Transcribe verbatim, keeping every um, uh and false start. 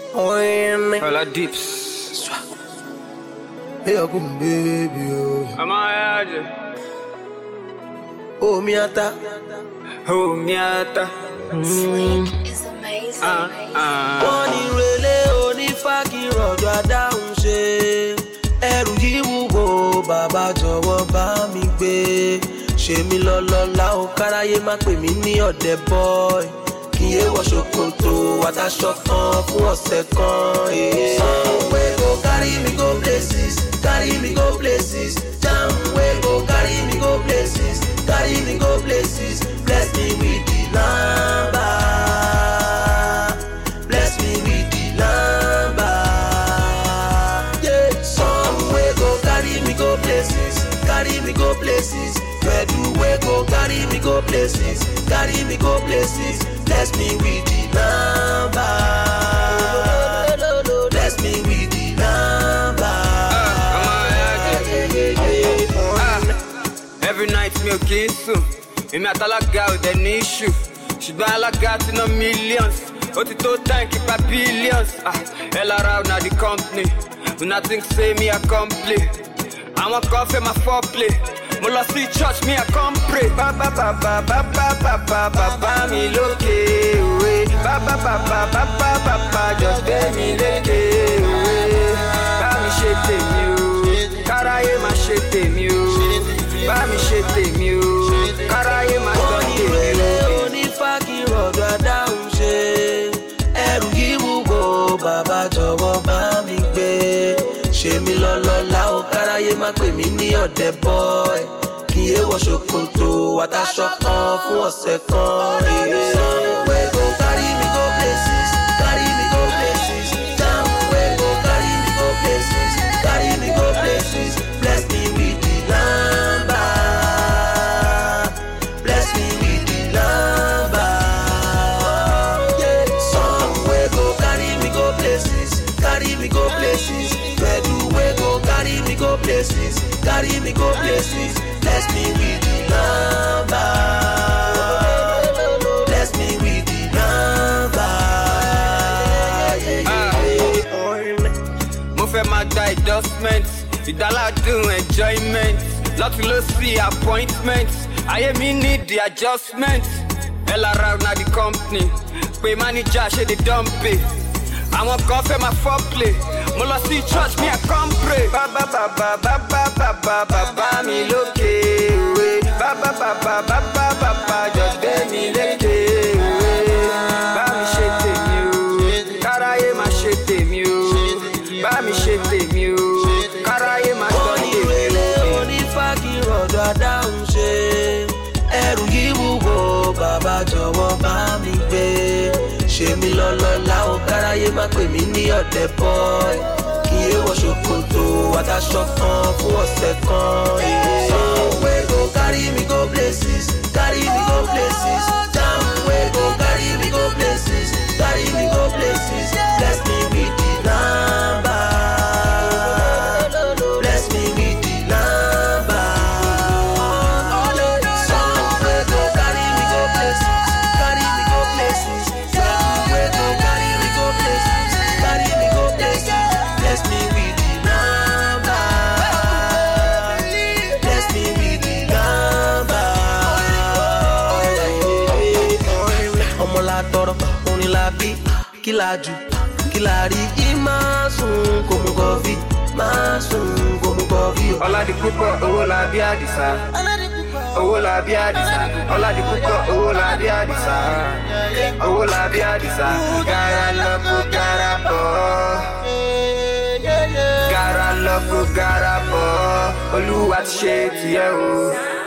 All our dips. Hey, come baby, oh. I'm out. Oh, miata. Oh, miata. Sweet is amazing. Ah, ah. Oni rele, oni faki rojo adáhùn ṣe. Ẹrù yìí wúwo, bàbá jọ̀wọ́ bá mi gbé. Ṣé mi lọ́lọ́lá o, káráyé má pè mí ní ọ̀dẹ̀ boy. Kí yé wọ ṣòkòtò, àtàṣọ kan fún ọ̀sẹ̀ kan. Some wey go carry me go places, carry me go places. Jam wey go carry me go places, carry me go places. Bless me with the lamba. Bless me with the lamba. Yeah. Some wey go carry me go places, carry me go places. Gbedu wey go carry me go places, carry me go places. Bless me with the lamba. Bless me with the lamba. Every night me okay so. Me atalaga with an issue. Ṣùgbọ́n alága ti ná millions. Ó ti tó time keep my billions. Ah, hell around na the company. Una think say me a complain. Àwọn kan fẹ́ máa foreplay. Mo lọ sí church me a come pray. Bàbá bàbá bàbá bàbá bàbá mi lókè òwe. Bàbá bàbá bàbá bàbá just gbé mi lékè òwe. Bá mi ṣe tèmi o, káráyé má ṣe tèmi o. Bá mi ṣe tèmi o, káráyé má sọ tèmi o. Onífàkì rọ̀jò adáhùn ṣe. Ẹrù yìí wúwo, bàbá jọ̀wọ́ bá mi gbé. Ṣé mi lọ́lọ́lá o, káráyé má pè mí ní ọ̀dẹ̀ boy. Kí yé wọ ṣòkòtò, àtàṣọ kan fún ọ̀sẹ̀ kan. Some wey go carry me go places, carry me go places. Jam wey go carry me go places, carry me go places. Bless me with the lamba. Bless me with the lamba. Yeah. Some wey go carry me go places, carry me go places. Gbedu wey go carry me go places, carry me go places. Bless me with the lamba. Bless me with the lamba. Yeah, yeah, yeah. Mo fẹ́ máa gba endorsement, ìdáládùn enjoyment. Lọ́tún ló sí appointment, ayé mi need the adjustment. Hell around na the company, pé manager ṣe dey dump it. Àwọn kan fẹ́ máa foreplay. Mo lọ sí church mi a come pray. Bàbá bàbá bàbá bàbá bàbá mi lókè òwe. Bàbá bàbá bàbá bàbá just gbé mi lékè òwe. Bá mi ṣe tèmi o, káráyé má ṣe tèmi o. Bá mi ṣe tèmi o, káráyé má sọ tèmi o. Onífàkì rọ̀jò adáhùn ṣe. Ẹrù yìí wúwo, bàbá jọ̀wọ́ bá mi gbé. Ṣé mi lọ́lọ́lá o, káráyé má pè mí ní ọ̀dẹ̀ boy. Kí yé wọ ṣòkòtò, àtàṣọ kan fún ọ̀sẹ̀ kan. Some wey go carry me go places, carry me go places. Jam wey go carry me go places, carry me go places. Bless me with the lamba. Bless me with the lamba. Some wey go carry me go places, carry me go places. Jam wey go carry me go places, carry me go places. Bless me with the lamba. Bless me with the lamba. Ọmọ la tọrọ, orin la bí, kí la jù, kí la rí. Kí máa sùn kò mú kọfí, máa sùn kò mú kọfí. Ọládì púpọ̀ owó la bí àdìsá. Owó la bí àdìsá. Ọládì púpọ̀ owó la bí àdìsá. Owó la bí àdìsá. Gara lọ kó gara bọ̀. Gara lọ kó gara bọ̀. Olúwa ti ṣe tiẹ̀ o.